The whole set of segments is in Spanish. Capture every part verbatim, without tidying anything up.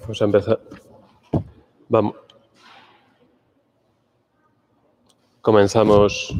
Vamos a empezar. Vamos. Comenzamos.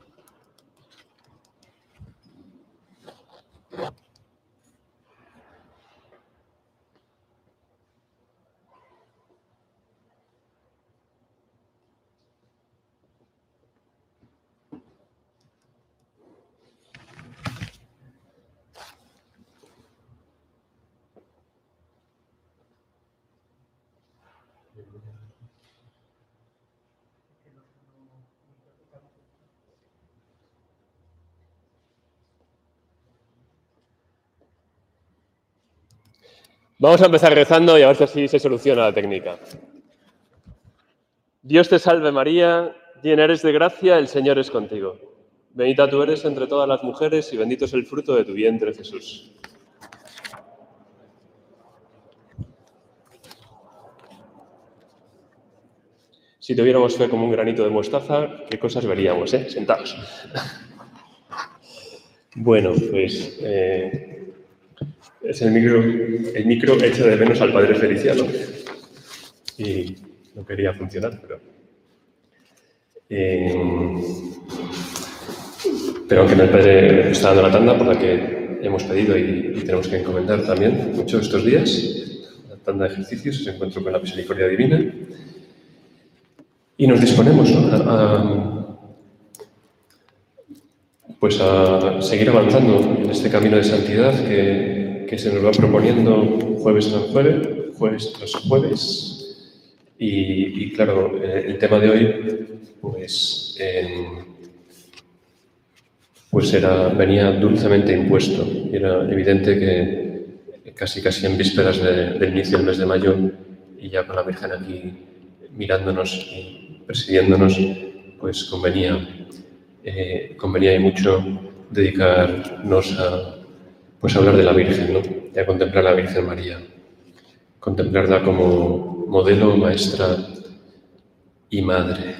Vamos a empezar rezando y a ver si así se soluciona la técnica. Dios te salve María, llena eres de gracia, el Señor es contigo. Bendita tú eres entre todas las mujeres y bendito es el fruto de tu vientre, Jesús. Si tuviéramos fe como un granito de mostaza, ¿qué cosas veríamos, eh? Sentados. Bueno, pues... Eh... Es el micro, el micro echa de menos al padre Feliciano y no quería funcionar, pero... Eh, pero aunque el padre está dando la tanda por la que hemos pedido y, y tenemos que encomendar también mucho estos días, la tanda de ejercicios, ese encuentro con la misericordia divina, y nos disponemos, ¿no? a, a, pues a seguir avanzando en este camino de santidad que que se nos va proponiendo jueves tras jueves, jueves tras jueves. Y, y claro, eh, el tema de hoy, pues, eh, pues era, venía dulcemente impuesto. Era evidente que casi casi en vísperas de, del inicio del mes de mayo, y ya con la Virgen aquí mirándonos y presidiéndonos, pues convenía, eh, convenía y mucho dedicarnos a Pues hablar de la Virgen, ¿no? Y a contemplar a la Virgen María. Contemplarla como modelo, maestra y madre.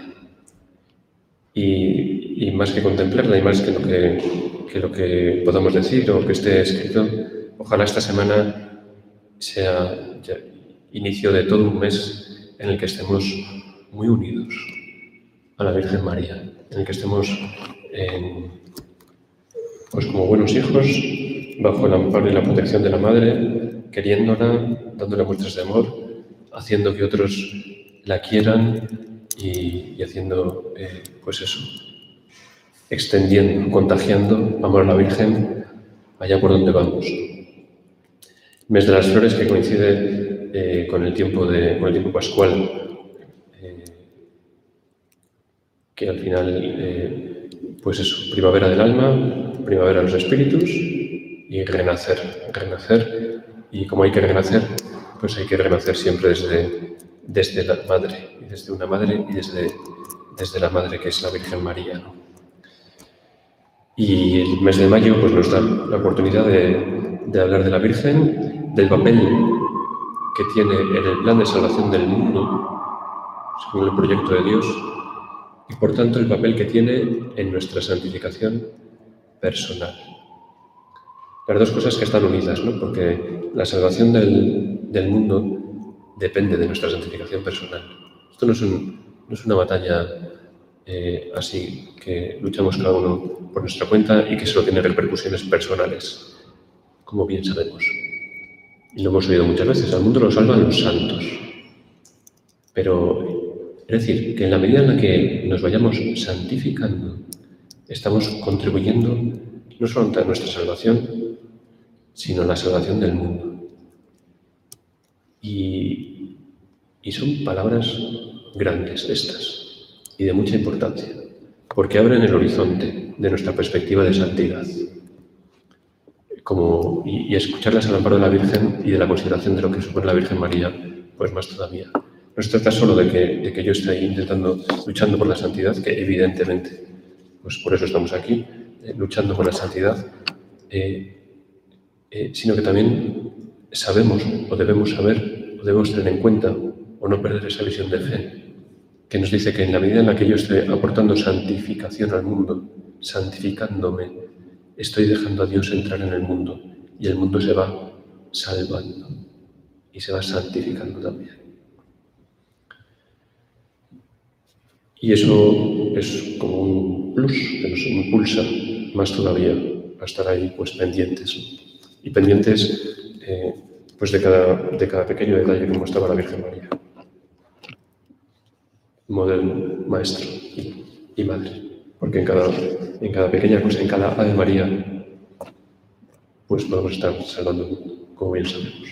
Y, y más que contemplarla, y más que lo que, que lo que podamos decir o que esté escrito, ojalá esta semana sea ya inicio de todo un mes en el que estemos muy unidos a la Virgen María, en el que estemos en, pues como buenos hijos, bajo el amparo y la protección de la Madre, queriéndola, dándole muestras de amor, haciendo que otros la quieran y, y haciendo, eh, pues eso, extendiendo, contagiando amor a la Virgen allá por donde vamos. Mes de las Flores que coincide eh, con, el tiempo de, con el tiempo pascual, eh, que al final, eh, pues eso, primavera del alma, primavera de los espíritus, y renacer, renacer, y como hay que renacer, pues hay que renacer siempre desde, desde la Madre, y desde una Madre y desde, desde la Madre que es la Virgen María, ¿no? Y el mes de mayo pues nos da la oportunidad de, de hablar de la Virgen, del papel que tiene en el plan de salvación del mundo, según el proyecto de Dios, y por tanto el papel que tiene en nuestra santificación personal. Las dos cosas que están unidas, ¿no? Porque la salvación del, del mundo depende de nuestra santificación personal. Esto no es, un, no es una batalla eh, así que luchamos cada uno por nuestra cuenta y que solo tiene repercusiones personales, como bien sabemos. Y lo hemos oído muchas veces, al mundo lo salvan los santos. Pero, es decir, que en la medida en la que nos vayamos santificando, estamos contribuyendo no solo a nuestra salvación, sino la salvación del mundo. Y, y son palabras grandes estas, y de mucha importancia, porque abren el horizonte de nuestra perspectiva de santidad. Como, y, y escucharlas al amparo de la Virgen y de la consideración de lo que supone la Virgen María, pues más todavía. No se trata solo de que, de que yo esté intentando, luchando por la santidad, que evidentemente, pues por eso estamos aquí, eh, luchando por la santidad, eh, Eh, sino que también sabemos, o debemos saber, o debemos tener en cuenta, o no perder esa visión de fe, que nos dice que en la medida en la que yo estoy aportando santificación al mundo, santificándome, estoy dejando a Dios entrar en el mundo, y el mundo se va salvando. y se va santificando también. Y eso es como un plus que nos impulsa más todavía a estar ahí pues pendientes, ¿no? Y pendientes eh, pues de cada, de cada pequeño detalle que mostraba la Virgen María. Modelo, maestro y, y madre. Porque en cada, en cada pequeña cosa, en cada Ave María, pues podemos estar salvando el mundo, como bien sabemos.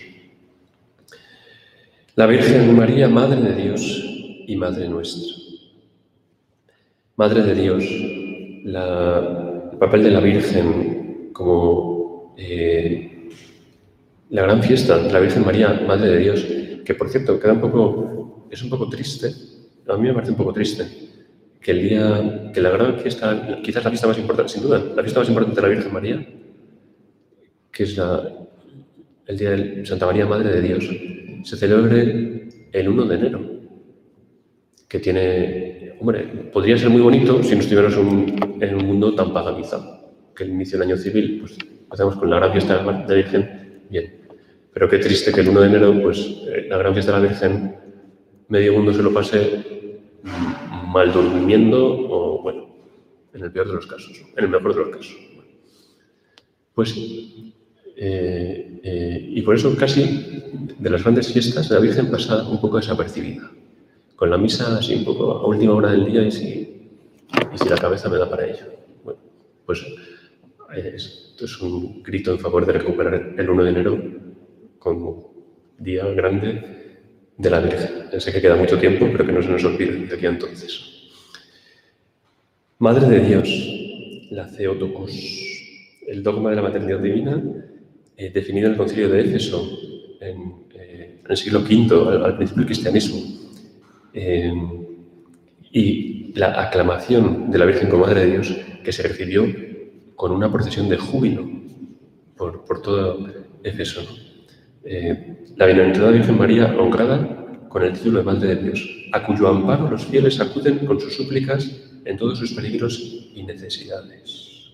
La Virgen María, Madre de Dios y Madre nuestra. Madre de Dios, la, el papel de la Virgen como eh, la gran fiesta de la Virgen María, Madre de Dios, que por cierto queda un poco, es un poco triste, a mí me parece un poco triste, que el día, que la gran fiesta, quizás la fiesta más importante, sin duda, la fiesta más importante de la Virgen María, que es la, el día de Santa María, Madre de Dios, se celebre el primero de enero, que tiene, hombre, podría ser muy bonito si no estuviéramos un, en un mundo tan paganizado, que el inicio del año civil, pues empezamos con la gran fiesta de la Virgen, bien, pero qué triste que el primero de enero, pues eh, la gran fiesta de la Virgen, medio mundo se lo pase mal durmiendo o, bueno, en el peor de los casos, en el mejor de los casos. Pues, eh, eh, y por eso casi de las grandes fiestas la Virgen pasa un poco desapercibida, con la misa así un poco a última hora del día y si, y si la cabeza me da para ello. Bueno, pues esto es un grito en favor de recuperar el primero de enero como día grande de la Virgen. Sé que queda mucho tiempo, pero que no se nos olvide de aquí a entonces. Madre de Dios, la Theotokos, el dogma de la maternidad divina, eh, definido en el Concilio de Éfeso en, eh, en el siglo quinto, al, al principio del cristianismo, eh, y la aclamación de la Virgen como Madre de Dios, que se recibió con una procesión de júbilo por, por todo Éfeso, ¿no? Eh, la bienaventurada Virgen María, honrada con el título de Madre de Dios, a cuyo amparo los fieles acuden con sus súplicas en todos sus peligros y necesidades.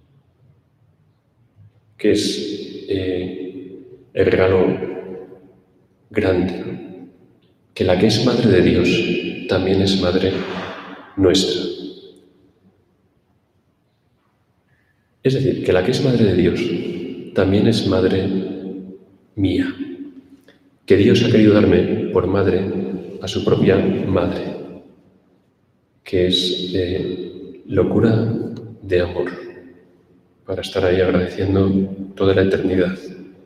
Que es eh, el regalo grande, ¿no? Que la que es Madre de Dios también es Madre nuestra. Es decir, que la que es Madre de Dios también es Madre mía. Que Dios ha querido darme por madre a su propia madre, que es eh, locura de amor, para estar ahí agradeciendo toda la eternidad.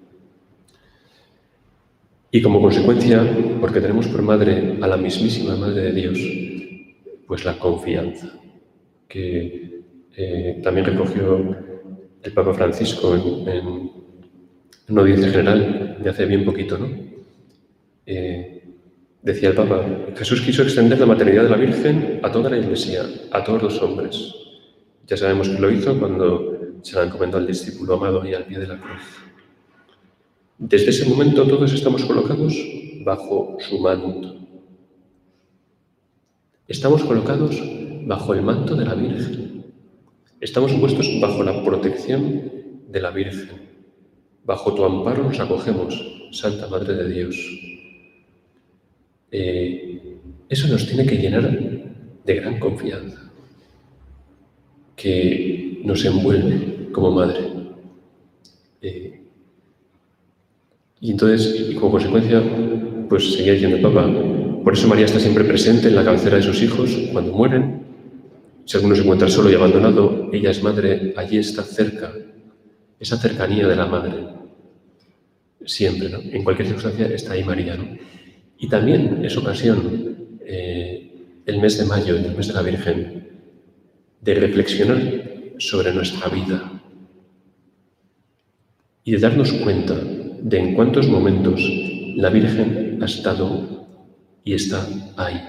Y como consecuencia, porque tenemos por madre a la mismísima Madre de Dios, pues la confianza, que eh, también recogió el Papa Francisco en, en una audiencia general de hace bien poquito, ¿no? Eh, decía el Papa, Jesús quiso extender la maternidad de la Virgen a toda la Iglesia, a todos los hombres. Ya sabemos que lo hizo cuando se la encomendó al discípulo amado y al pie de la cruz. Desde ese momento todos estamos colocados bajo su manto. Estamos colocados bajo el manto de la Virgen. Estamos puestos bajo la protección de la Virgen. Bajo tu amparo nos acogemos, Santa Madre de Dios. Eh, eso nos tiene que llenar de gran confianza, que nos envuelve como madre. Eh, y entonces, y como consecuencia, pues seguía diciendo el Papa, por eso María está siempre presente en la cabecera de sus hijos cuando mueren. Si alguno se encuentra solo y abandonado, ella es madre, allí está cerca, esa cercanía de la madre. Siempre, ¿no? En cualquier circunstancia está ahí María, ¿no? Y también es ocasión, eh, el mes de mayo, el mes de la Virgen, de reflexionar sobre nuestra vida y de darnos cuenta de en cuántos momentos la Virgen ha estado y está ahí.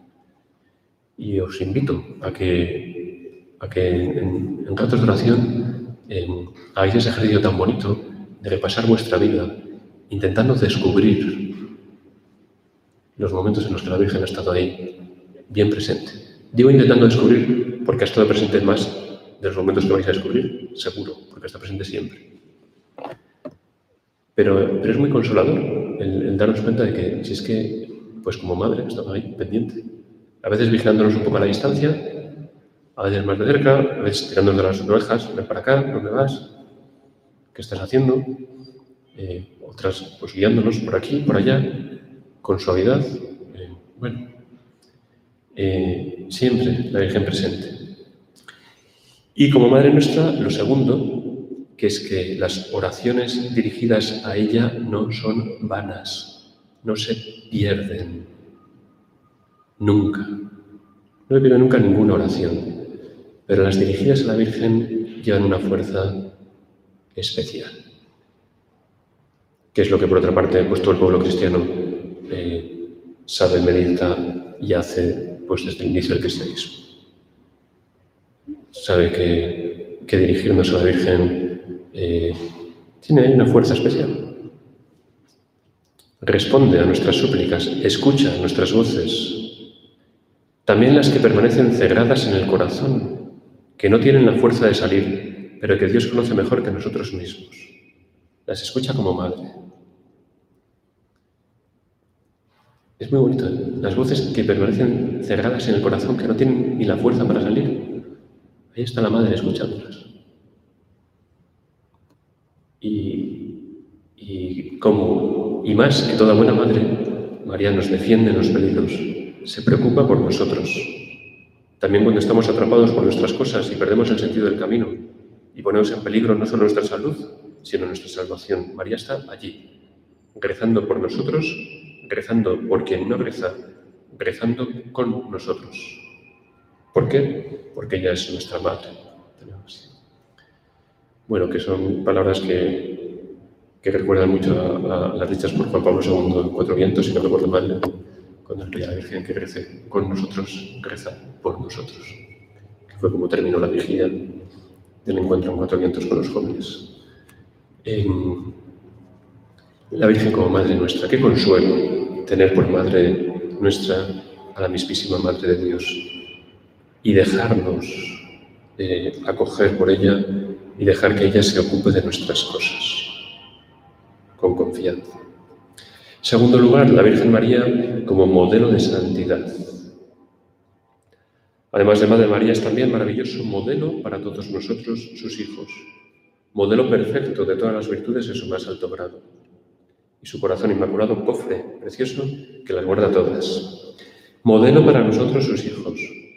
Y os invito a que, a que en, en ratos de oración eh, hagáis ese ejercicio tan bonito de repasar vuestra vida, intentando descubrir los momentos en los que la Virgen ha estado ahí, bien presente. Digo intentando descubrir porque ha estado presente más de los momentos que vais a descubrir, seguro, porque está presente siempre. Pero, pero es muy consolador el, el darnos cuenta de que si es que, pues como madre, estaba ahí, pendiente. A veces vigilándonos un poco a la distancia, a veces más de cerca, a veces tirándonos de las orejas, ven para acá, ¿dónde vas? ¿Qué estás haciendo? Eh, otras, pues guiándonos por aquí, por allá, con suavidad. Eh, bueno, eh, siempre la Virgen presente. Y como Madre nuestra, lo segundo, que es que las oraciones dirigidas a ella no son vanas, no se pierden nunca. No le pido nunca ninguna oración, pero las dirigidas a la Virgen llevan una fuerza especial. Que es lo que, por otra parte, pues todo el pueblo cristiano eh, sabe, medita y hace pues, desde el inicio del cristianismo. Sabe que, que dirigirnos a la Virgen eh, tiene ahí una fuerza especial. Responde a nuestras súplicas, escucha nuestras voces, también las que permanecen cerradas en el corazón, que no tienen la fuerza de salir, pero que Dios conoce mejor que nosotros mismos. Las escucha como madre. Es muy bonito, ¿eh? Las voces que permanecen cerradas en el corazón, que no tienen ni la fuerza para salir. Ahí está la madre escuchándolas. Y, y como, y más que toda buena madre, María nos defiende en los peligros, se preocupa por nosotros. También cuando estamos atrapados por nuestras cosas y perdemos el sentido del camino y ponemos en peligro no solo nuestra salud, sino nuestra salvación. María está allí, rezando por nosotros, rezando por quien no reza, rezando con nosotros. ¿Por qué? Porque ella es nuestra madre. Bueno, que son palabras que, que recuerdan mucho a, a las dichas por Juan Pablo segundo en Cuatro Vientos, si no recuerdo mal, cuando le pedía a la Virgen que rece con nosotros, reza por nosotros. Que fue como terminó la vigilia del encuentro en Cuatro Vientos con los jóvenes. En la Virgen como Madre nuestra, qué consuelo tener por Madre nuestra a la mismísima Madre de Dios y dejarnos eh, acoger por ella y dejar que ella se ocupe de nuestras cosas con confianza. En segundo lugar, la Virgen María como modelo de santidad. Además de Madre María, es también maravilloso modelo para todos nosotros, sus hijos. Modelo perfecto de todas las virtudes en su más alto grado. Y su corazón inmaculado, cofre precioso que las guarda todas. Modelo para nosotros, sus hijos.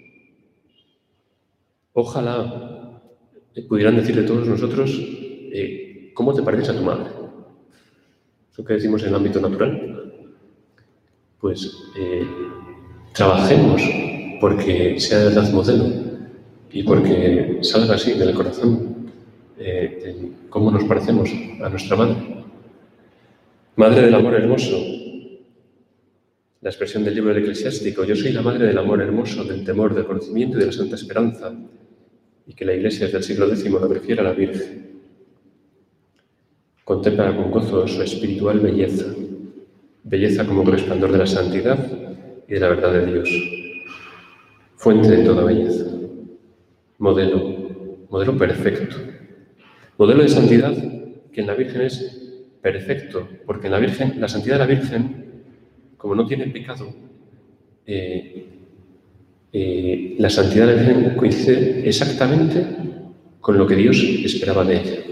Ojalá pudieran decir de todos nosotros, eh, ¿cómo te pareces a tu madre? Eso que decimos en el ámbito natural. Pues eh, trabajemos porque sea de verdad modelo y porque salga así del corazón eh, de cómo nos parecemos a nuestra madre. Madre del amor hermoso. La expresión del libro del Eclesiástico, yo soy la madre del amor hermoso, del temor, del conocimiento y de la santa esperanza, y que la Iglesia desde el siglo décimo la prefiere a la Virgen. Contempla con gozo su espiritual belleza, belleza como resplandor de la santidad y de la verdad de Dios, fuente de toda belleza, modelo, modelo perfecto, modelo de santidad que en la Virgen es perfecto, porque en la Virgen, la santidad de la Virgen, como no tiene pecado, eh, eh, la santidad de la Virgen coincide exactamente con lo que Dios esperaba de ella.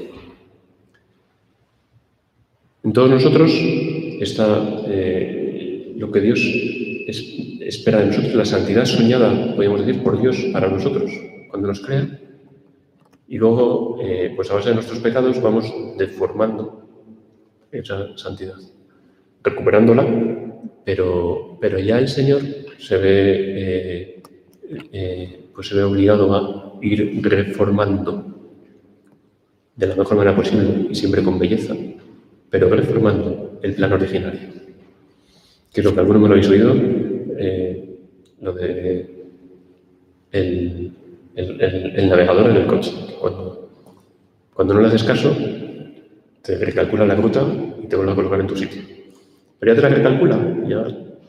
En todos nosotros está eh, lo que Dios es, espera de nosotros, la santidad soñada, podríamos decir, por Dios para nosotros, cuando nos crea. Y luego, eh, pues a base de nuestros pecados, vamos deformando esa santidad, recuperándola, pero, pero ya el Señor se ve, eh, eh, pues se ve obligado a ir reformando de la mejor manera posible y siempre con belleza, pero reformando el plan originario. Que es lo que algunos me lo habéis oído, eh, lo de el, el, el, el navegador en el coche. Cuando, cuando no le haces caso, te recalcula la ruta y te vuelve a colocar en tu sitio. Pero ya te la recalcula, ya.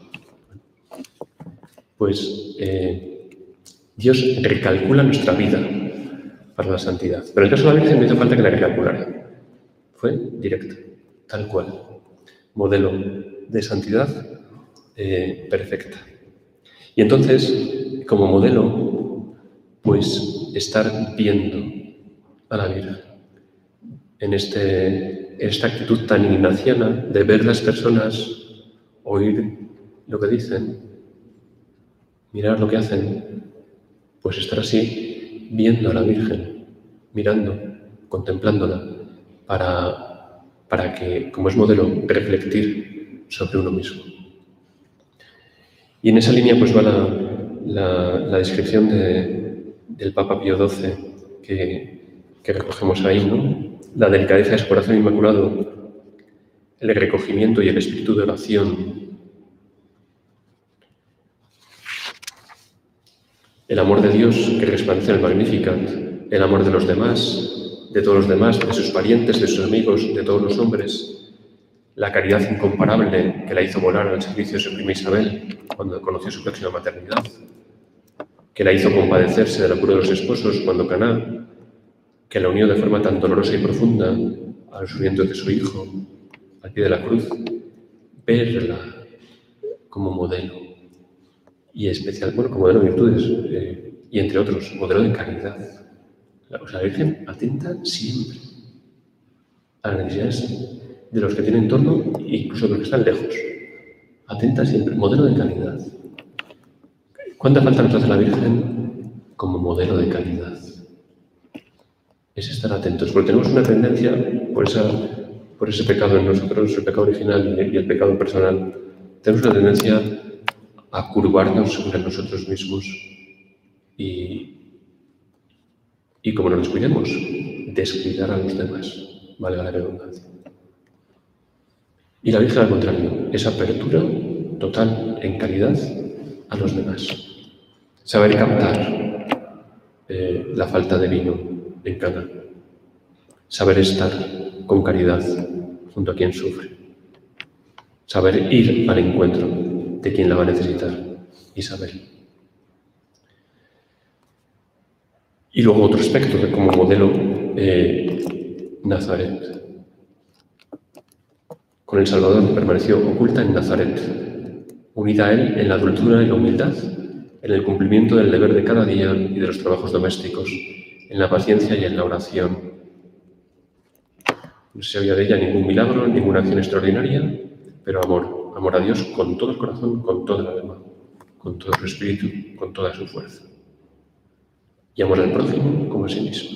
Pues eh, Dios recalcula nuestra vida para la santidad. Pero en el caso de la Virgen no hizo falta que la recalculara. Fue directa, tal cual. modelo de santidad eh, perfecta. Y entonces, como modelo, pues estar viendo a la Virgen en, este, en esta actitud tan ignaciana de ver las personas, oír lo que dicen, mirar lo que hacen, pues estar así viendo a la Virgen, mirando, contemplándola, para, para que, como es modelo, reflectir sobre uno mismo. Y en esa línea pues va la, la, la descripción de, del Papa Pío doce que, que recogemos ahí, ¿no? La delicadeza de su corazón inmaculado, el recogimiento y el espíritu de oración, el amor de Dios que resplandece en el Magnificat, el amor de los demás, de todos los demás, de sus parientes, de sus amigos, de todos los hombres, la caridad incomparable que la hizo volar al servicio de su prima Isabel cuando conoció su próxima maternidad, que la hizo compadecerse de la cura de los esposos cuando Caná, que la unió de forma tan dolorosa y profunda al sufrimiento de su hijo, al pie de la cruz, verla como modelo, y especial, bueno, como modelo de virtudes, eh, y entre otros, modelo de caridad. O sea, la Virgen atenta siempre a las necesidades de los que tienen en torno, incluso de los que están lejos. Atenta siempre, modelo de calidad. ¿Cuánta falta nos hace la Virgen como modelo de calidad? Es estar atentos, porque tenemos una tendencia por, esa, por ese pecado en nosotros, el pecado original y el pecado personal, tenemos una tendencia a curvarnos sobre nosotros mismos y, y como nos descuidemos, descuidar a los demás, valga la redundancia. Y la Virgen, al contrario, es apertura total en caridad a los demás. Saber captar eh, la falta de vino en Caná. Saber estar con caridad junto a quien sufre. Saber ir al encuentro de quien la va a necesitar. Isabel. Y luego otro aspecto de como modelo, eh, Nazaret. Con el Salvador permaneció oculta en Nazaret, unida a él en la dulzura y la humildad, en el cumplimiento del deber de cada día y de los trabajos domésticos, en la paciencia y en la oración. No se oía de ella ningún milagro, ninguna acción extraordinaria, pero amor, amor a Dios con todo el corazón, con toda el alma, con todo su espíritu, con toda su fuerza. Y amor al prójimo como a sí mismo.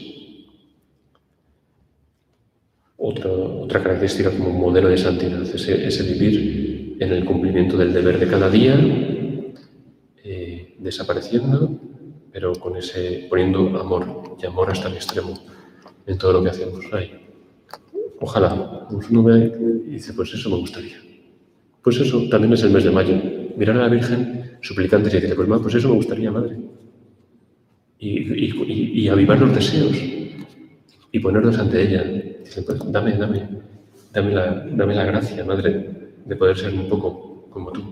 Otra, otra característica como modelo de santidad, ese, ese vivir en el cumplimiento del deber de cada día, eh, desapareciendo, pero con ese, poniendo amor, y amor hasta el extremo en todo lo que hacemos. Ay, ojalá, uno ve y dice, pues eso me gustaría. Pues eso, también es el mes de mayo. Mirar a la Virgen suplicantes y decirle, pues, pues eso me gustaría, madre. Y, y, y, y avivar los deseos y ponernos ante ella. Dice, pues dame, dame, dame la, dame la gracia, madre, de poder ser un poco como tú.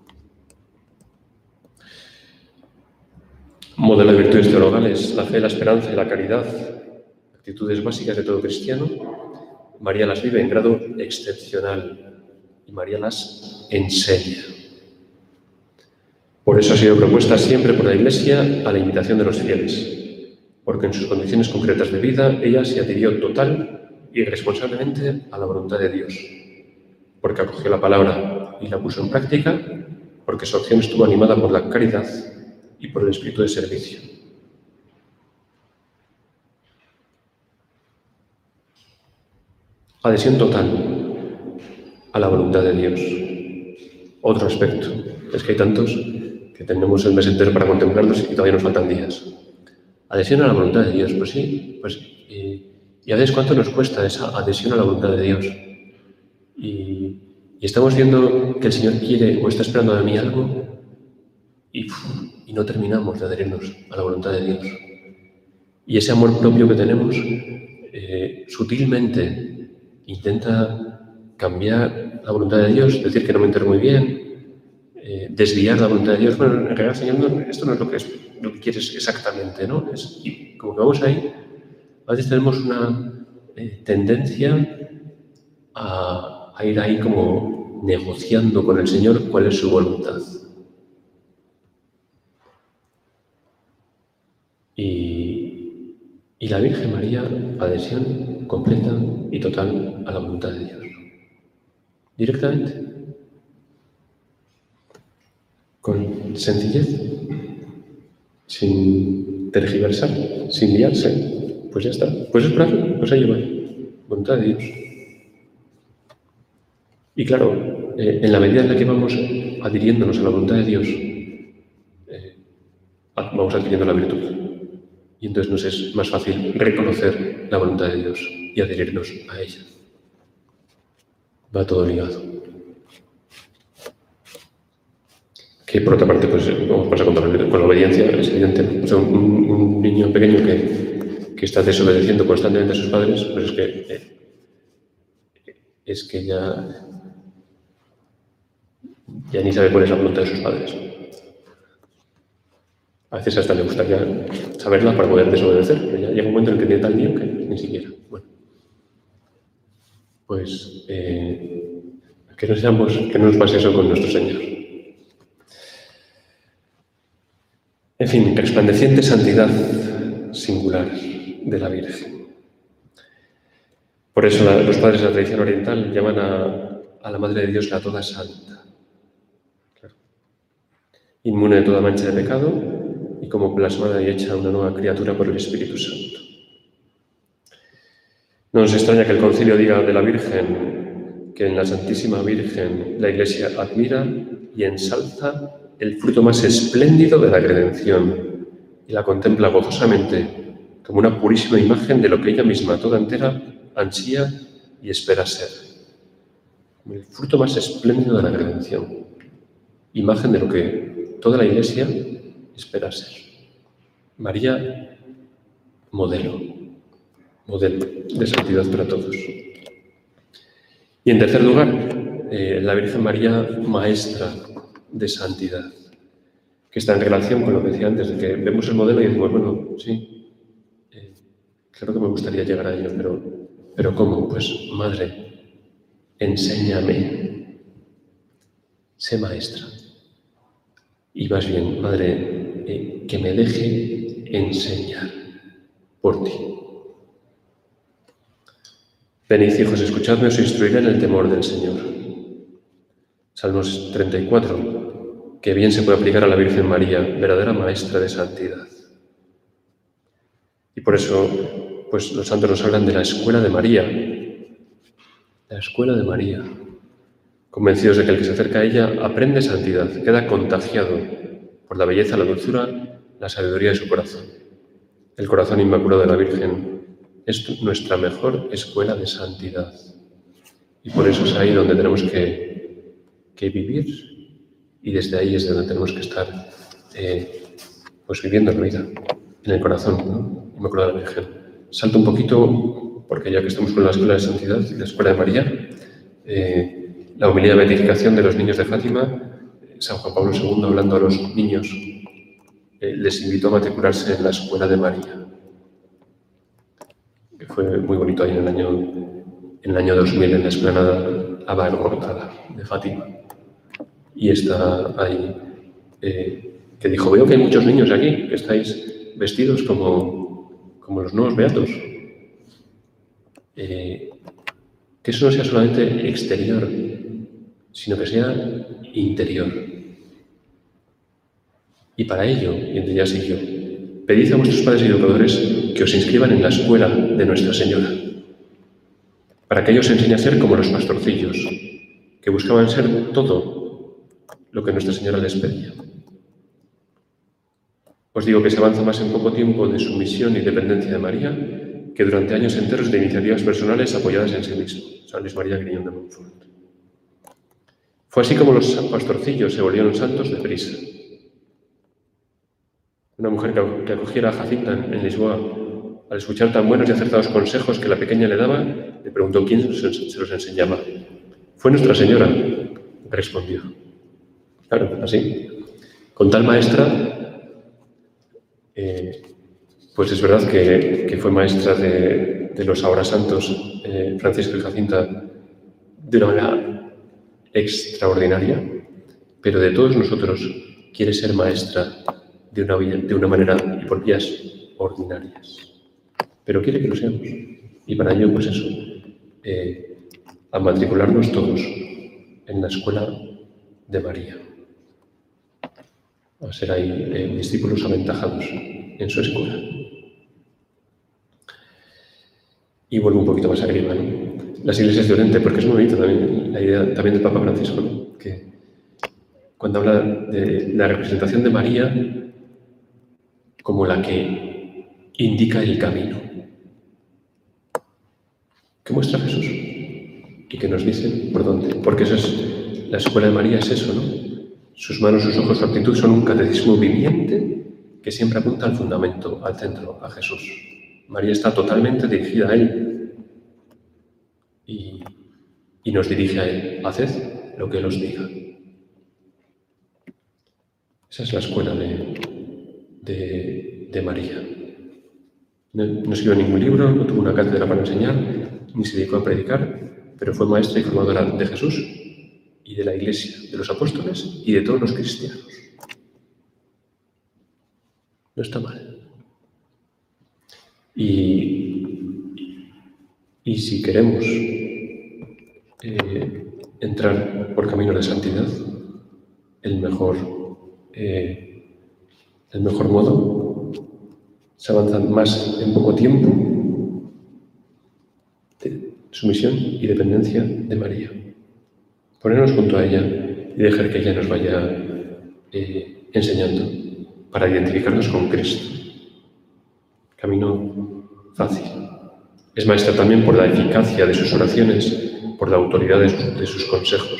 Modelo de virtudes teologales, la fe, la esperanza y la caridad, actitudes básicas de todo cristiano. María las vive en grado excepcional y María las enseña. Por eso ha sido propuesta siempre por la Iglesia a la imitación de los fieles, porque en sus condiciones concretas de vida ella se adhirió total y responsablemente a la voluntad de Dios, porque acogió la palabra y la puso en práctica, porque su acción estuvo animada por la caridad y por el espíritu de servicio. Adhesión total a la voluntad de Dios. Otro aspecto, es que hay tantos que tenemos el mes entero para contemplarlos y todavía nos faltan días. Adhesión a la voluntad de Dios, pues sí, pues y, y a veces cuánto nos cuesta esa adhesión a la voluntad de Dios. Y, y estamos viendo que el Señor quiere o está esperando de mí algo y, y no terminamos de adherirnos a la voluntad de Dios. Y ese amor propio que tenemos, eh, sutilmente intenta cambiar la voluntad de Dios, decir que no me entero muy bien, eh, desviar la voluntad de Dios. Bueno, en realidad, Señor, no, esto no es lo que, es, lo que quieres exactamente, ¿no? Es, y como que vamos ahí, a veces tenemos una eh, tendencia a, a ir ahí como como negociando con el Señor cuál es su voluntad. Y, y la Virgen María, adhesión completa y total a la voluntad de Dios. Directamente. Con sencillez, sin tergiversar, sin liarse. Pues ya está. Pues es por aquí, pues ahí va. Voluntad de Dios. Y claro, eh, en la medida en la que vamos adhiriéndonos a la voluntad de Dios, eh, vamos adquiriendo la virtud. Y entonces nos es más fácil reconocer la voluntad de Dios y adherirnos a ella. Va todo ligado. Que por otra parte, pues, como pasa con, con la obediencia, es evidente. O sea, un, un niño pequeño que, que está desobedeciendo constantemente a sus padres, pues es que, eh, es que ya, ya ni sabe cuál es la voluntad de sus padres. A veces hasta le gustaría saberla para poder desobedecer, pero ya llega un momento en el que tiene tal lío que ni siquiera. Bueno, pues eh, que, no seamos, que no nos pase eso con nuestro Señor. En fin, resplandeciente santidad singular de la Virgen. Por eso la, los padres de la tradición oriental llaman a, a la Madre de Dios la Toda Santa. Claro. Inmune de toda mancha de pecado, y como plasmada y hecha una nueva criatura por el Espíritu Santo. No nos extraña que el Concilio diga de la Virgen que en la Santísima Virgen la Iglesia admira y ensalza el fruto más espléndido de la redención y la contempla gozosamente como una purísima imagen de lo que ella misma, toda entera, ansía y espera ser. El fruto más espléndido de la redención, imagen de lo que toda la Iglesia espera ser. María, modelo, modelo de santidad para todos. Y en tercer lugar, eh, la Virgen María, maestra de santidad, que está en relación con lo que decía antes, de que vemos el modelo y decimos, bueno, sí, eh, claro que me gustaría llegar a ello, pero, pero ¿cómo? Pues, madre, enséñame, sé maestra. Y más bien, madre, Eh, que me deje enseñar por ti. Venid, hijos, escuchadme, os instruiré en el temor del Señor. Salmos treinta y cuatro, que bien se puede aplicar a la Virgen María, verdadera maestra de santidad. Y por eso, pues los santos nos hablan de la escuela de María, la escuela de María, convencidos de que el que se acerca a ella aprende santidad, queda contagiado por la belleza, la dulzura, la sabiduría de su corazón. El corazón inmaculado de la Virgen es nuestra mejor escuela de santidad. Y por eso es ahí donde tenemos que, que vivir, y desde ahí es donde tenemos que estar eh, pues viviendo la vida, en el corazón, ¿no? Inmaculado de la Virgen. Salto un poquito, porque ya que estamos con la escuela de santidad y la escuela de María, eh, la humildad de beatificación de los niños de Fátima. San Juan Pablo segundo, hablando a los niños, eh, les invitó a matricularse en la escuela de María, que fue muy bonito ahí en el año, en el año dos mil, en la explanada abarrotada de Fátima. Y está ahí, eh, que dijo, veo que hay muchos niños aquí, que estáis vestidos como, como los nuevos beatos. Eh, que eso no sea solamente exterior, sino que sea interior. Y para ello, y entonces ya siguió, pedid a vuestros padres y educadores que os inscriban en la escuela de Nuestra Señora, para que ellos enseñen a ser como los pastorcillos, que buscaban ser todo lo que Nuestra Señora les pedía. Os digo que se avanza más en poco tiempo de sumisión y dependencia de María que durante años enteros de iniciativas personales apoyadas en sí mismo. San Luis María Griñón de Montfort. Fue así como los pastorcillos se volvieron santos deprisa. Una mujer que acogiera a Jacinta en Lisboa, al escuchar tan buenos y acertados consejos que la pequeña le daba, le preguntó quién se los enseñaba. Fue Nuestra Señora, respondió. Claro, así. Con tal maestra, eh, pues es verdad que, que fue maestra de, de los ahora santos, eh, Francisco y Jacinta, de una manera extraordinaria, pero de todos nosotros quiere ser maestra de una, de una manera y por vías ordinarias. Pero quiere que lo seamos. Y para ello, pues eso, eh, a matricularnos todos en la escuela de María. A ser ahí eh, discípulos aventajados en su escuela. Y vuelvo un poquito más arriba, ¿no? Las iglesias de Oriente, porque es muy bonito también la idea también del Papa Francisco, ¿no? Que cuando habla de la representación de María como la que indica el camino, que muestra Jesús y que nos dice por dónde, porque eso es, la escuela de María es eso, ¿no? Sus manos, sus ojos, su actitud son un catecismo viviente que siempre apunta al fundamento, al centro, a Jesús. María está totalmente dirigida a Él y, y nos dirige a Él. Haced lo que Él os diga. Esa es la escuela de, de, de María. No, no escribió ningún libro, no tuvo una cátedra para enseñar, ni se dedicó a predicar, pero fue maestra y formadora de Jesús y de la Iglesia, de los apóstoles y de todos los cristianos. No está mal. Y, y si queremos eh, entrar por caminos de santidad, el mejor, eh, el mejor modo se avanza más en poco tiempo de sumisión y dependencia de María. Ponernos junto a ella y dejar que ella nos vaya eh, enseñando para identificarnos con Cristo. Camino fácil. Es maestra también por la eficacia de sus oraciones, por la autoridad de sus, de sus consejos.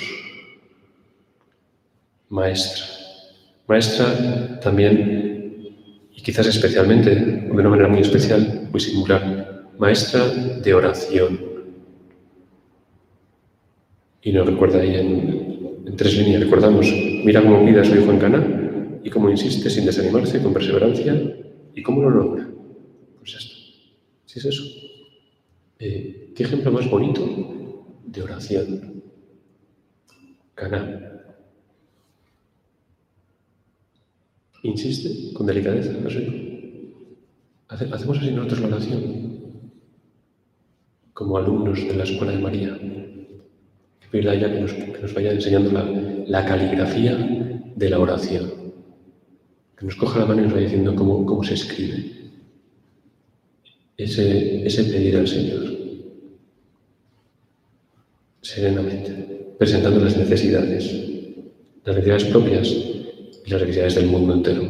Maestra. Maestra también, y quizás especialmente, de una manera muy especial, muy singular, maestra de oración. Y nos recuerda ahí en, en tres líneas, recordamos, mira cómo cuida a su hijo en Caná y cómo insiste sin desanimarse, con perseverancia, y cómo lo logra. Pues esto, si es eso. Eh, ¿Qué ejemplo más bonito de oración? Caná. Insiste con delicadeza a su hijo. Hace, hacemos así nosotros la oración, como alumnos de la Escuela de María. Que pedirle a ella que nos, que nos vaya enseñando la, la caligrafía de la oración. Que nos coja la mano y nos vaya diciendo cómo, cómo se escribe. Ese, ese pedir al Señor, serenamente, presentando las necesidades, las necesidades propias y las necesidades del mundo entero.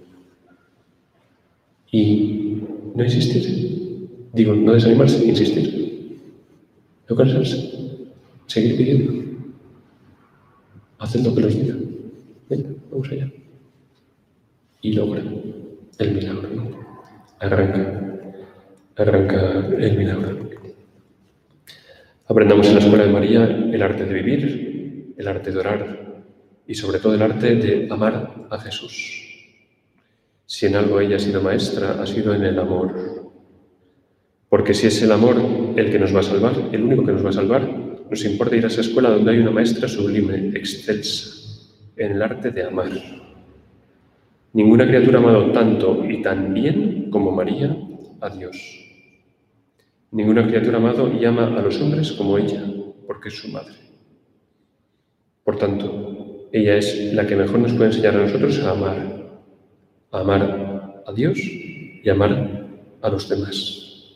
Y no insistir, digo, no desanimarse, insistir, no cansarse, seguir pidiendo, hacer lo que los diga. Venga, vamos allá. Y logra el milagro, ¿no? Arranca. Arranca el milagro. Aprendamos en la Escuela de María el arte de vivir, el arte de orar y sobre todo el arte de amar a Jesús. Si en algo ella ha sido maestra, ha sido en el amor. Porque si es el amor el que nos va a salvar, el único que nos va a salvar, nos importa ir a esa escuela donde hay una maestra sublime, excelsa, en el arte de amar. Ninguna criatura ha amado tanto y tan bien como María a Dios. Ninguna criatura ha amado y ama a los hombres como ella, porque es su madre. Por tanto, ella es la que mejor nos puede enseñar a nosotros a amar, a amar a Dios y a amar a los demás.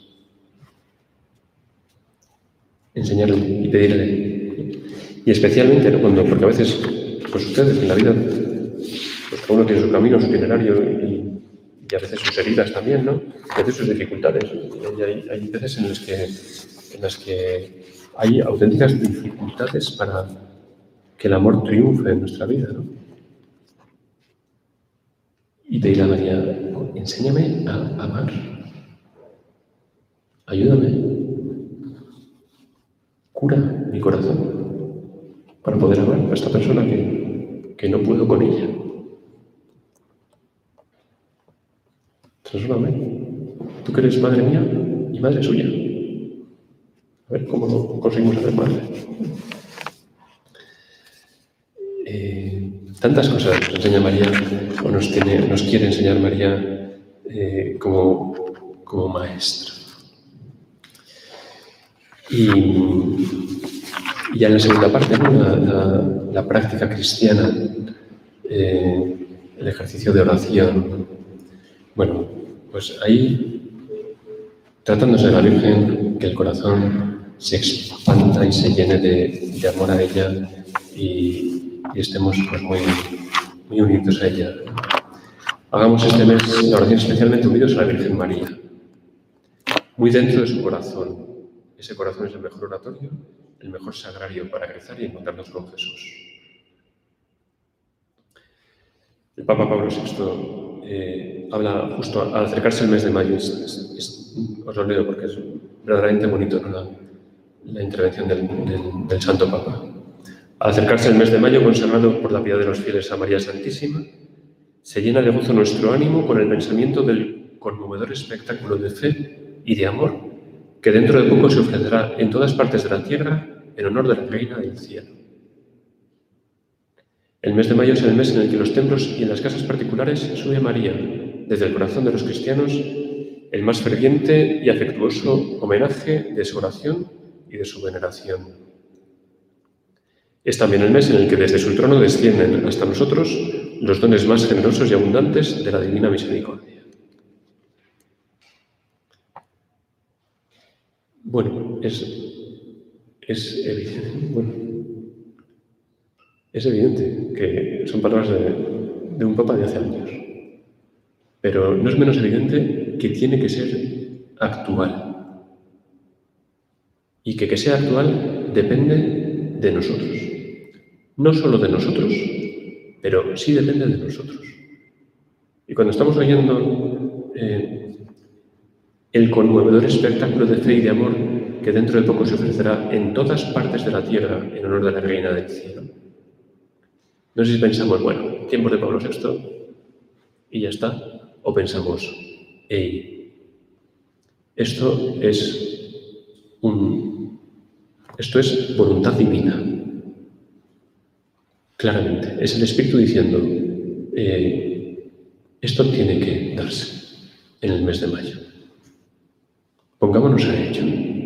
Enseñarle y pedirle. Y especialmente, ¿no? Cuando, porque a veces, pues ustedes en la vida, pues cada uno tiene su camino, su itinerario y y a veces sus heridas también, ¿no? Y a veces sus dificultades. Y hay, hay veces en las, que, en las que hay auténticas dificultades para que el amor triunfe en nuestra vida, ¿no? Y pedirle a María, enséñame a amar. Ayúdame. Cura mi corazón para poder amar a esta persona que, que no puedo con ella. Transfórmame. Tú que eres madre mía y madre suya. A ver cómo lo conseguimos hacer madre. tantas cosas nos enseña María, o nos, tiene, nos quiere enseñar María eh, como, como maestra. Y, y ya en la segunda parte, ¿no? la, la, la práctica cristiana, eh, el ejercicio de oración. Bueno, pues ahí, tratándose de la Virgen, que el corazón se expanda y se llene de, de amor a ella y, y estemos pues, muy, muy unidos a ella. Hagamos este mes la oración especialmente unidos a la Virgen María, muy dentro de su corazón. Ese corazón es el mejor oratorio, el mejor sagrario para rezar y encontrarnos con Jesús. El Papa Pablo sexto eh, habla justo al acercarse el mes de mayo, es, es, es, os lo leo porque es verdaderamente bonito, ¿no? la, la intervención del, del, del Santo Papa. Al acercarse el mes de mayo, consagrado por la piedad de los fieles a María Santísima, se llena de gozo nuestro ánimo con el pensamiento del conmovedor espectáculo de fe y de amor que dentro de poco se ofrecerá en todas partes de la tierra en honor de la Reina del Cielo. El mes de mayo es el mes en el que en los templos y en las casas particulares sube María, desde el corazón de los cristianos, el más ferviente y afectuoso homenaje de su oración y de su veneración. Es también el mes en el que desde su trono descienden hasta nosotros los dones más generosos y abundantes de la divina misericordia. Bueno, es, es, evidente, bueno, es evidente que son palabras de, de un papa de hace años, pero no es menos evidente que tiene que ser actual y que que sea actual depende de nosotros. No solo de nosotros, pero sí depende de nosotros. Y cuando estamos oyendo eh, el conmovedor espectáculo de fe y de amor que dentro de poco se ofrecerá en todas partes de la tierra en honor de la Reina del Cielo, no sé si pensamos, bueno, tiempos de Pablo sexto y ya está, o pensamos, hey, esto es un, esto es voluntad divina. Claramente, es el Espíritu diciendo, eh, esto tiene que darse en el mes de mayo. Pongámonos a ello.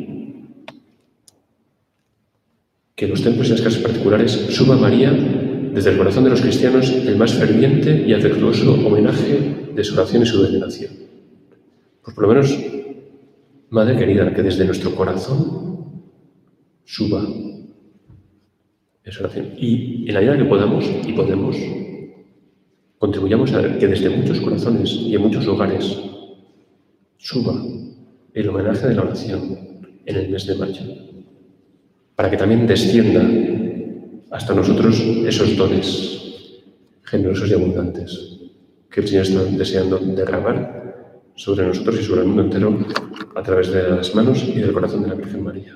Que los templos y las casas particulares suba María desde el corazón de los cristianos el más ferviente y afectuoso homenaje de su oración y su veneración. Pues por lo menos, Madre querida, que desde nuestro corazón suba esa oración. Y en la medida que podamos y podemos, contribuyamos a que desde muchos corazones y en muchos hogares suba el homenaje de la oración en el mes de mayo, para que también descienda hasta nosotros esos dones generosos y abundantes que el Señor está deseando derramar sobre nosotros y sobre el mundo entero a través de las manos y del corazón de la Virgen María.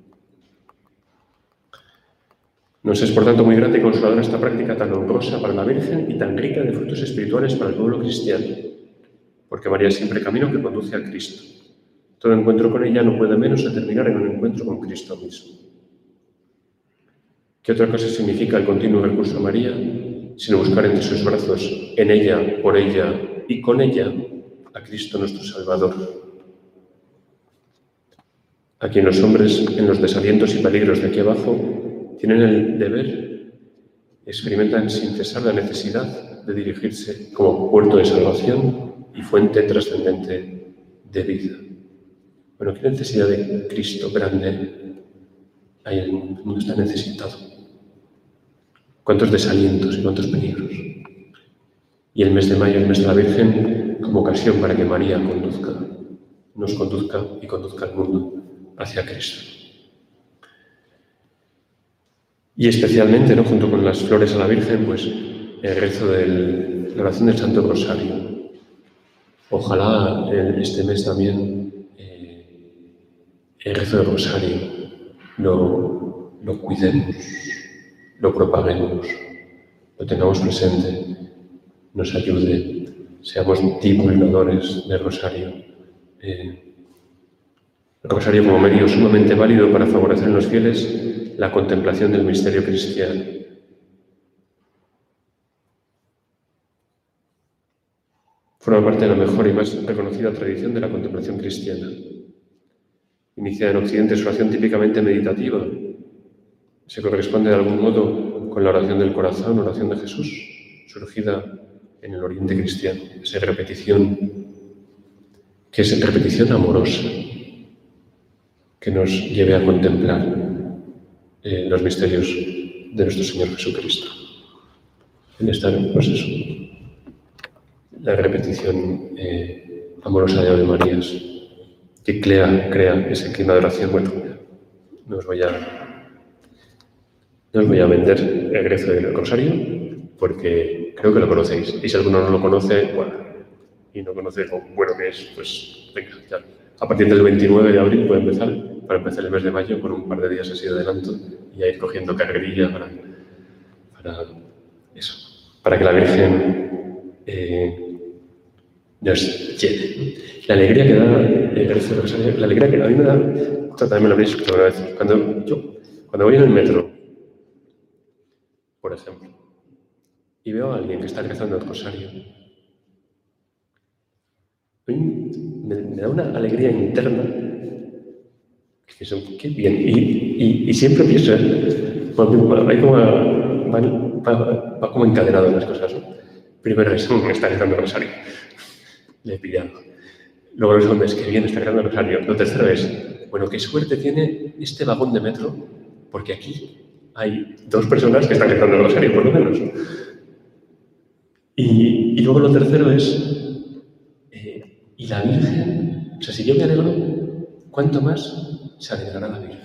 Nos es, por tanto, muy grata y consoladora esta práctica tan honrosa para la Virgen y tan rica de frutos espirituales para el pueblo cristiano, porque María es siempre camino que conduce a Cristo. Todo encuentro con ella no puede menos de terminar en un encuentro con Cristo mismo. ¿Qué otra cosa significa el continuo recurso a María, sino buscar entre sus brazos, en ella, por ella y con ella, a Cristo nuestro Salvador, a quien los hombres, en los desalientos y peligros de aquí abajo, tienen el deber, experimentan sin cesar la necesidad de dirigirse como puerto de salvación y fuente trascendente de vida? Bueno, ¿qué necesidad de Cristo grande hay en el mundo? El mundo está necesitado. ¿Cuántos desalientos y cuántos peligros? Y el mes de mayo, el mes de la Virgen, como ocasión para que María conduzca, nos conduzca y conduzca al mundo hacia Cristo. Y especialmente, ¿no?, junto con las flores a la Virgen, pues el rezo de la oración del Santo Rosario. Ojalá este mes también eh, el rezo del Rosario lo, lo cuidemos, lo propaguemos, lo tengamos presente, nos ayude, seamos divulgadores del Rosario. Eh, el Rosario como medio sumamente válido para favorecer en los fieles la contemplación del misterio cristiano. Forma parte de la mejor y más reconocida tradición de la contemplación cristiana. Inicia en Occidente su oración típicamente meditativa. Se corresponde de algún modo con la oración del corazón, oración de Jesús, surgida en el Oriente cristiano. Esa repetición, que es repetición amorosa, que nos lleve a contemplar eh, los misterios de nuestro Señor Jesucristo. En esta, pues eso, la repetición eh, amorosa de Ave Marías, que crea, crea ese clima de oración. Bueno, no os voy a, no os voy a vender el rezo del rosario, porque creo que lo conocéis. Y si alguno no lo conoce, bueno, y no conoce lo bueno que es, pues venga, ya. A partir del veintinueve de abril puede empezar, para empezar el mes de mayo, con un par de días así de adelanto, y a ir cogiendo carrerilla para, para eso, para que la Virgen eh, nos llene. La alegría que da el rezo del rosario, la alegría que a mí me da, esto también me lo habréis escuchado una vez, cuando yo, cuando voy en el metro, por ejemplo, y veo a alguien que está rezando el rosario, me, me da una alegría interna, que son, qué bien, y, y, y siempre pienso, ¿eh? Hay como, va, va, va como encadenado en las cosas, ¿no? Primero es, me está rezando el rosario, le he pillado. Luego lo segundo es, que bien está rezando el rosario. Lo tercero es, bueno, qué suerte tiene este vagón de metro, porque aquí hay dos personas que están rezando el rosario, por lo menos. Y, y luego lo tercero es, eh, y la Virgen, o sea, si yo me alegro, ¿cuánto más se alegrará la Virgen?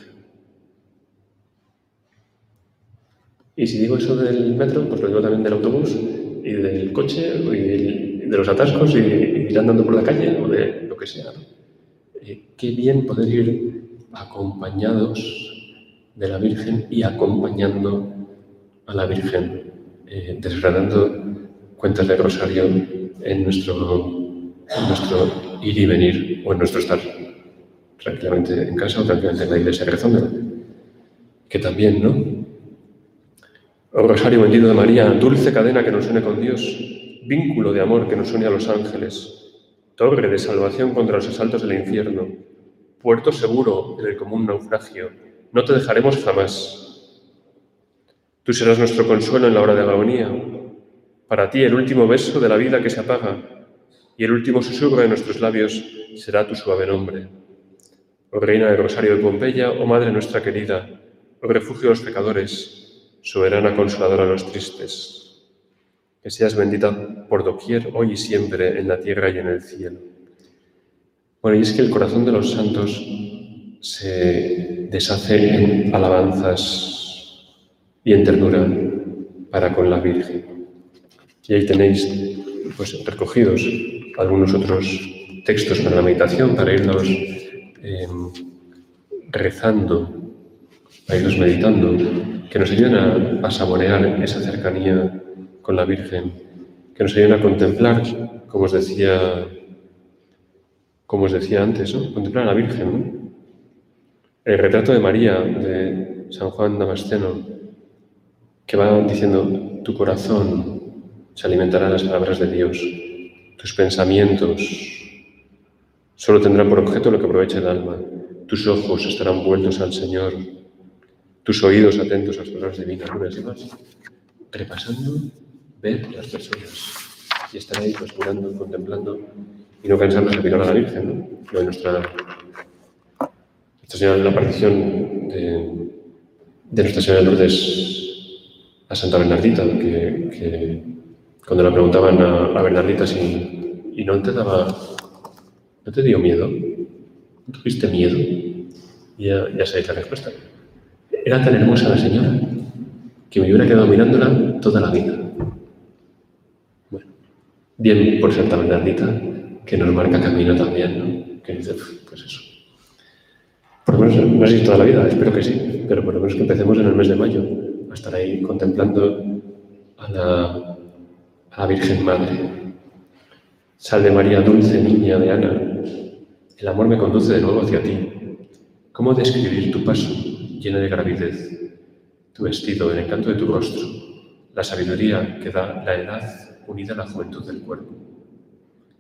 Y si digo eso del metro, pues lo digo también del autobús, y del coche, y del, de los atascos, y, y ir andando por la calle, o de lo que sea, ¿no? Eh, qué bien poder ir acompañados de la Virgen y acompañando a la Virgen, eh, desgranando cuentas de rosario en nuestro, en nuestro ir y venir, o en nuestro estar tranquilamente en casa o tranquilamente en la iglesia rezando. Que también, ¿no? Oh rosario bendito de María, dulce cadena que nos une con Dios, vínculo de amor que nos une a los ángeles, torre de salvación contra los asaltos del infierno, puerto seguro en el común naufragio, no te dejaremos jamás. Tú serás nuestro consuelo en la hora de la agonía. Para ti el último beso de la vida que se apaga y el último susurro de nuestros labios será tu suave nombre. Oh Reina del Rosario de Pompeya, oh Madre nuestra querida, oh refugio de los pecadores, soberana consoladora de los tristes, que seas bendita por doquier, hoy y siempre, en la tierra y en el cielo. Bueno, y es que el corazón de los santos se deshace en alabanzas y en ternura para con la Virgen. Y ahí tenéis pues, recogidos algunos otros textos para la meditación, para irlos eh, rezando, para irlos meditando, que nos ayuden a, a saborear esa cercanía con la Virgen, que nos ayuden a contemplar, como os decía, como os decía antes, ¿no? Contemplar a la Virgen, ¿no? El retrato de María de San Juan Damasceno, que va diciendo, tu corazón se alimentará de las palabras de Dios, tus pensamientos solo tendrán por objeto lo que aproveche el alma, tus ojos estarán vueltos al Señor, tus oídos atentos a las palabras divinas, unas y más, repasando, ver las personas y estar ahí pues, mirando, contemplando y no cansarnos de mirar a la Virgen, ¿no? Lo de nuestra, Nuestra Señora de la aparición de, de Nuestra Señora de Lourdes a Santa Bernardita, que, que cuando le preguntaban a, a Bernardita si y no te daba, no te dio miedo, ¿no tuviste miedo? Y ya, ya sabéis la respuesta. Era tan hermosa la señora que me hubiera quedado mirándola toda la vida. Bueno, bien por Santa Bernardita, que nos marca camino también, ¿no? Que dice, pues eso. Por lo menos, no sé si toda la vida, espero que sí, pero por lo menos que empecemos en el mes de mayo a estar ahí contemplando a la, a la Virgen Madre. Salve María, dulce niña de Ana, el amor me conduce de nuevo hacia ti. ¿Cómo describir tu paso lleno de gravidez, tu vestido, el encanto de tu rostro, la sabiduría que da la edad unida a la juventud del cuerpo?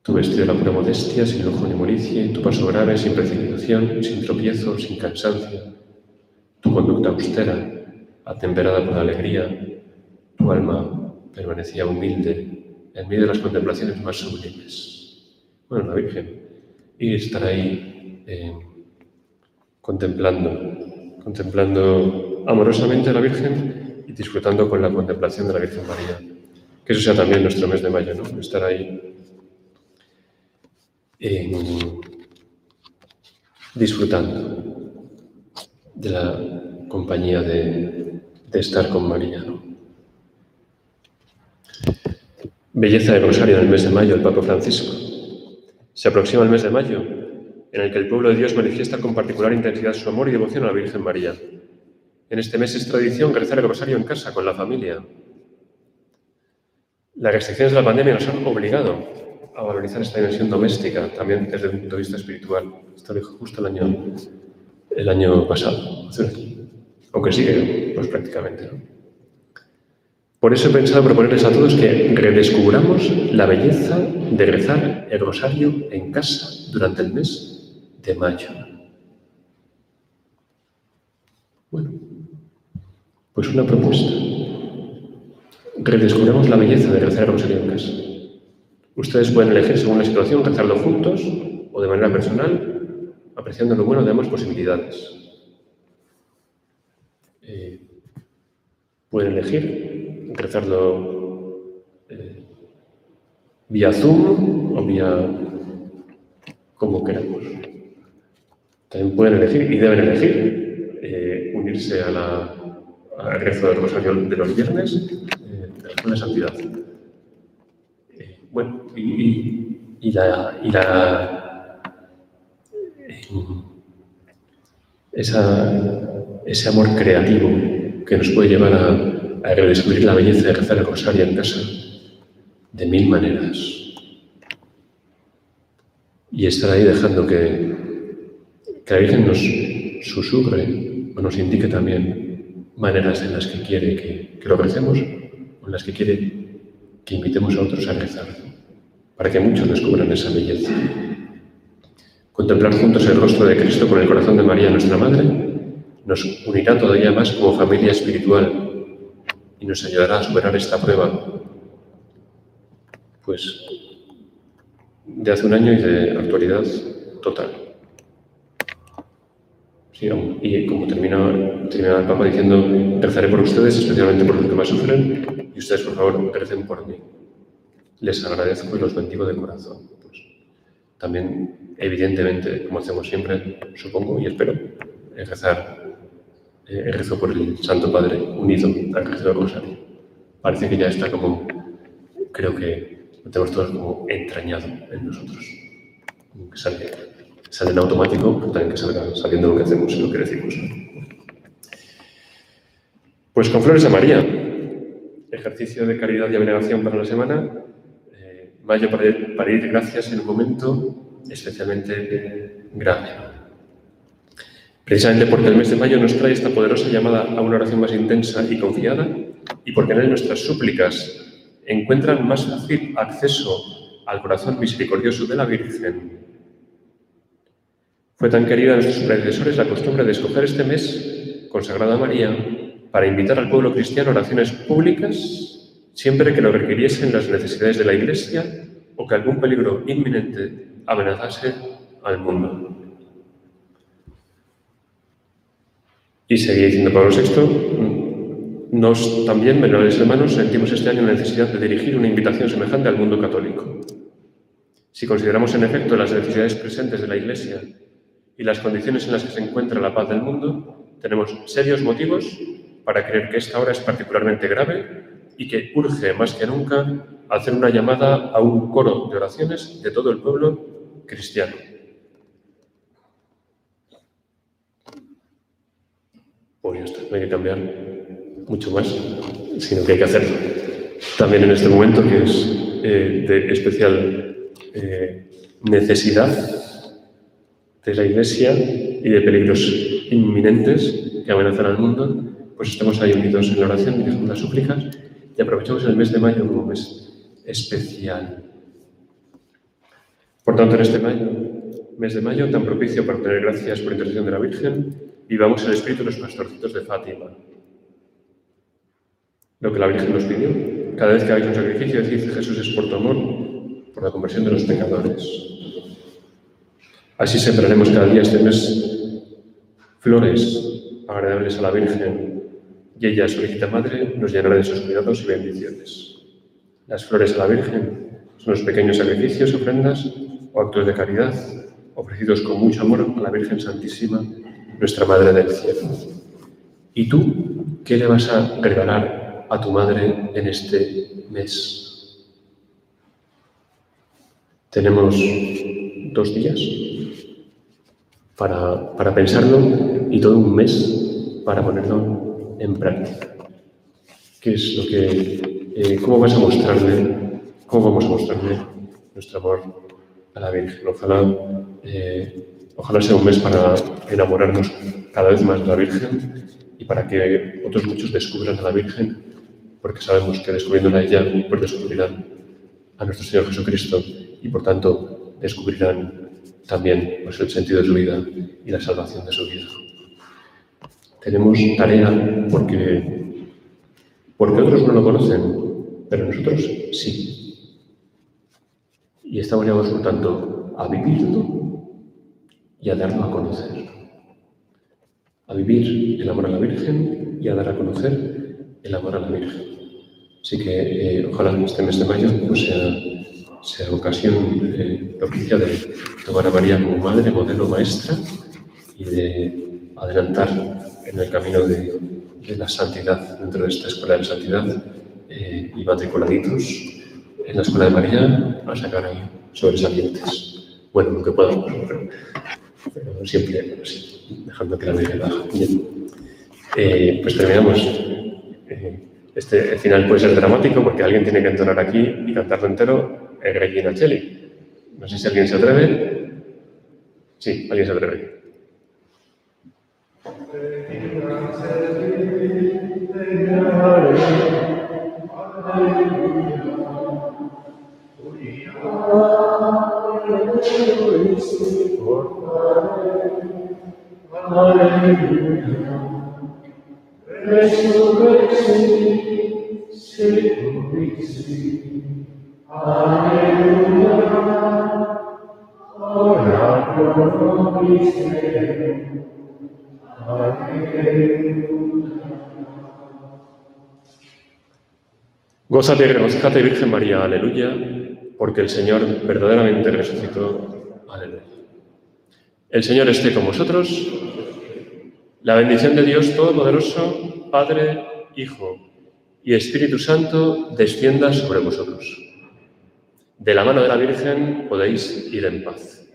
tu vestido de la pura modestia, sin lujo ni molicie, tu paso grave, sin precipitación, sin tropiezo, sin cansancio, tu conducta austera, atemperada por la alegría, tu alma permanecía humilde en medio de las contemplaciones más sublimes. Bueno, la Virgen, y estar ahí eh, contemplando, contemplando amorosamente a la Virgen y disfrutando con la contemplación de la Virgen María. Que eso sea también nuestro mes de mayo, ¿no? Estar ahí eh, disfrutando de la compañía de, de estar con María, ¿no? Belleza del Rosario en el mes de mayo, el Papa Francisco. Se aproxima el mes de mayo, en el que el pueblo de Dios manifiesta con particular intensidad su amor y devoción a la Virgen María. En este mes es tradición rezar el Rosario en casa, con la familia. Las restricciones de la pandemia nos han obligado a valorizar esta dimensión doméstica, también desde un punto de vista espiritual. Esto lo dijo justo el año, el año pasado, aunque sigue, pues prácticamente, ¿no? Por eso he pensado proponerles a todos que redescubramos la belleza de rezar el Rosario en casa durante el mes de mayo. Bueno, pues una propuesta. Redescubramos la belleza de rezar el Rosario en casa. Ustedes pueden elegir, según la situación, rezarlo juntos o de manera personal, apreciando lo bueno de ambas posibilidades. Eh, pueden elegir rezarlo eh, vía Zoom o vía como queramos. También pueden elegir y deben elegir eh, unirse a la, al rezo del Rosario de los viernes eh, de la Escuela de Santidad. Eh, bueno, y, y, y la... Y la eh, esa, ese amor creativo que nos puede llevar a a redescubrir la belleza de rezar el Rosario en casa de mil maneras. Y estar ahí dejando que, que la Virgen nos susurre o nos indique también maneras en las que quiere que, que lo recemos o en las que quiere que invitemos a otros a rezar, para que muchos descubran esa belleza. Contemplar juntos el rostro de Cristo con el corazón de María, nuestra Madre, nos unirá todavía más como familia espiritual y nos ayudará a superar esta prueba, pues, de hace un año y de actualidad total. Sí, y como termina, termina el Papa diciendo, rezaré por ustedes, especialmente por los que más sufren, y ustedes, por favor, recen por mí. Les agradezco y los bendigo de corazón. Pues, también, evidentemente, como hacemos siempre, supongo y espero, rezar el rezo por el Santo Padre unido al rezo del Rosario. Parece que ya está como, creo que lo tenemos todos como entrañado en nosotros. Como que sale, sale en automático, pero también que salga saliendo lo que hacemos y lo que decimos. Pues con flores a María, ejercicio de caridad y abnegación para la semana, eh, mayo para ir, para ir gracias en un momento especialmente grave. Precisamente porque el mes de mayo nos trae esta poderosa llamada a una oración más intensa y confiada, y porque en él nuestras súplicas encuentran más fácil acceso al corazón misericordioso de la Virgen. Fue tan querida a nuestros predecesores la costumbre de escoger este mes consagrado a María para invitar al pueblo cristiano a oraciones públicas siempre que lo requiriesen las necesidades de la Iglesia o que algún peligro inminente amenazase al mundo. Y seguía diciendo Pablo sexto, nos también, venerables hermanos, sentimos este año la necesidad de dirigir una invitación semejante al mundo católico. Si consideramos en efecto las necesidades presentes de la Iglesia y las condiciones en las que se encuentra la paz del mundo, tenemos serios motivos para creer que esta hora es particularmente grave y que urge más que nunca hacer una llamada a un coro de oraciones de todo el pueblo cristiano. Pues ya está, no hay que cambiar mucho más, sino que hay que hacerlo. También en este momento que es eh, de especial eh, necesidad de la Iglesia y de peligros inminentes que amenazan al mundo, pues estamos ahí unidos en la oración y en las súplicas y aprovechamos el mes de mayo como mes especial. Por tanto, en este mayo, mes de mayo, tan propicio para obtener gracias por intercesión de la Virgen, vivamos el espíritu de los pastorcitos de Fátima. Lo que la Virgen nos pidió, cada vez que hagáis un sacrificio, decid: Jesús es por tu amor, por la conversión de los pecadores. Así sembraremos cada día este mes flores agradables a la Virgen, y ella, su legítima madre, nos llenará de sus cuidados y bendiciones. Las flores a la Virgen son los pequeños sacrificios, ofrendas o actos de caridad ofrecidos con mucho amor a la Virgen Santísima, nuestra Madre del Cielo. ¿Y tú qué le vas a regalar a tu madre en este mes? Tenemos dos días para, para pensarlo y todo un mes para ponerlo en práctica. ¿Qué es lo que, eh, cómo vas a mostrarle, cómo vamos a mostrarle nuestro amor a la Virgen? Ojalá, eh, ojalá sea un mes para enamorarnos cada vez más de la Virgen y para que otros muchos descubran a la Virgen, porque sabemos que descubriéndola a ella, pues descubrirán a nuestro Señor Jesucristo y, por tanto, descubrirán también pues, el sentido de su vida y la salvación de su vida. Tenemos tarea porque, porque otros no lo conocen, pero nosotros sí. Y estamos llamados, por tanto, a vivirlo y a darlo a conocer. A vivir el amor a la Virgen y a dar a conocer el amor a la Virgen. Así que eh, ojalá este mes de mayo pues, sea, sea ocasión eh, propicia de tomar a María como madre, modelo, maestra y de adelantar en el camino de, de la santidad dentro de esta escuela de santidad eh, y matriculaditos en la escuela de María a sacar ahí sobresalientes. Bueno, lo que podamos, pero, pero siempre así, dejando que la Virgen baja. Bien. Eh, pues terminamos. Eh, este el final puede ser dramático porque alguien tiene que entonar aquí y cantarlo entero el Regina Coeli. No sé si alguien se atreve. Sí, alguien se atreve. Gózate y regocíjate, Virgen María, aleluya, porque el Señor verdaderamente resucitó, aleluya. El Señor esté con vosotros. La bendición de Dios Todopoderoso, Padre, Hijo y Espíritu Santo, descienda sobre vosotros. De la mano de la Virgen podéis ir en paz.